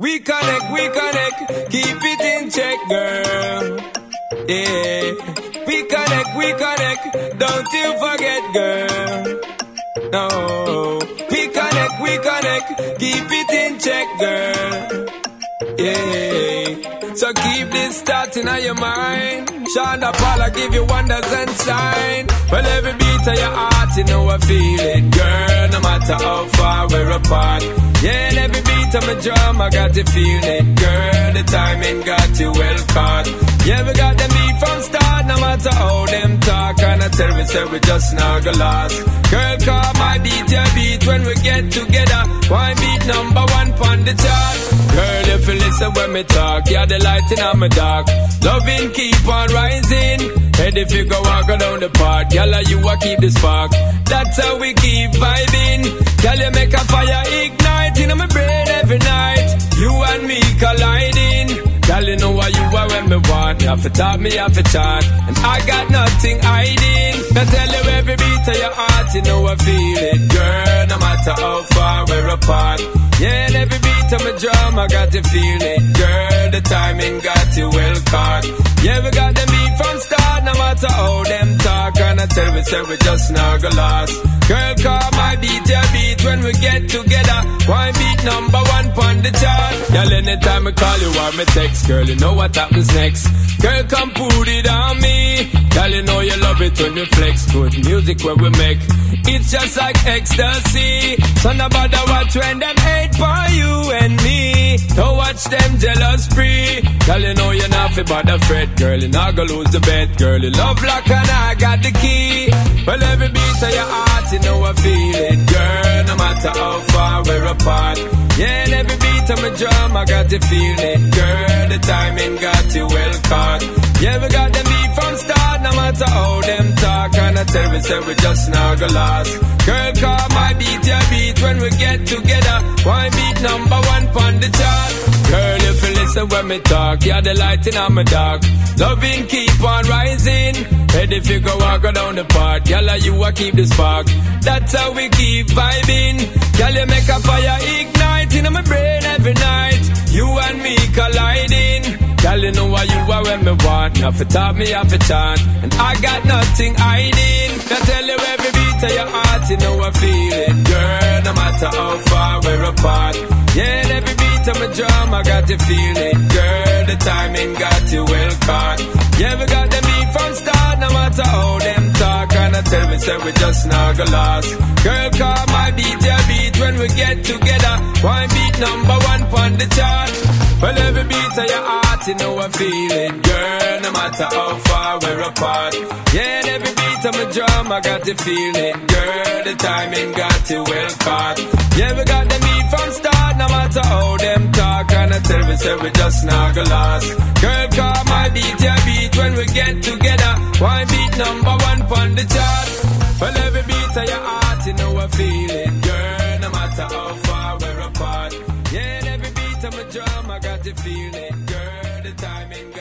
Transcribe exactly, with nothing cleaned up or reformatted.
We connect, we connect, keep it in check, girl. Yeah, we connect, we connect, don't you forget, girl. No, we connect, we connect, keep it in check, girl. Yeah, so keep this thought in your mind. Shonda Paul, I give you wonders and sign. Well, every beat of your heart, you know I feel it, girl. No matter how far we're apart. Yeah, and every beat of my drum, I got to feel it, girl. The timing got you well caught. Yeah, we got the beat from start, no matter how them talk. And I tell we say we just not go lost. Girl, call my beat, your beat when we get together. Why beat number one on the chart? Girl, if you listen when me talk, you're the light in my dark. Loving keep on rising. Head if you go walk down the path, girl, you a keep the spark. That's how we keep vibing. Girl, you make a fire ignite in my brain every night. You and me colliding. Girl, you know what you are when me want. You have to talk, me have to chat. And I got nothing hiding. I tell you every beat of your heart, you know I feel it, girl. No matter how far we're apart. Yeah, and every beat of my drum, I got to feel it, girl. The timing got you well caught. Yeah, we got the beat from start, no matter how them talk. And I tell we say we just not go lost. Girl, call my beat, your beat when we get together. One beat number one on the chart. Girl, anytime I call you or me text, girl, you know what happens next. Girl, come put it on me. Girl, you know you love it when you flex. Good music when we make. It's just like ecstasy. So nobody watch when them hate for you and me. Don't watch them jealous free. Girl, you know you're not fit by the fret. Girl, you're not gonna lose the bet. Girl, you love lock and I got the key. Well, every beat of your heart, you know I feel it, girl. No matter how far we're apart. Yeah, and every beat of my drum, I got to feel it, girl. The timing got you well caught. Yeah, we got the beat from start, no matter how them talk. And I tell we say we just not go lost. Girl, call my beat, your beat when we get together. One beat number one on the chart. Girl, if you listen when me talk, you're the light in my dark. Loving keep on rising. Head if you go walk down the path, girl, you a keep the spark. That's how we keep vibing. Girl, you make a fire ignite in my brain every night. You and me colliding. Girl, you know what you are when me want. Now for talk, me have a chant. And I got nothing hiding. I tell you every beat of your heart, you know I feel it, girl. No matter how far we're apart. Yeah, and every beat of my drum, I got to feel it, girl. The timing got you well caught. Yeah, we got the beat from start, no matter how them talk. And I tell me, say we just not go lost. Girl, call my beat, your beat when we get together. One beat number one on the chart. Well, every beat of your heart, you know I feel it, girl. No matter how far we're apart. Yeah, and every beat of my drum, I got to feel it, girl. The timing got you well caught. Yeah, we got the beat from start, no matter how them talk. And I tell me, say we just not go lost. Girl, call my beat, your beat when we get together. One beat number one on the chart. Well, every beat of your heart, you know I feel it, girl. No matter how far we're apart. Yeah, and every beat of my drum, I got to feel it, girl. The timing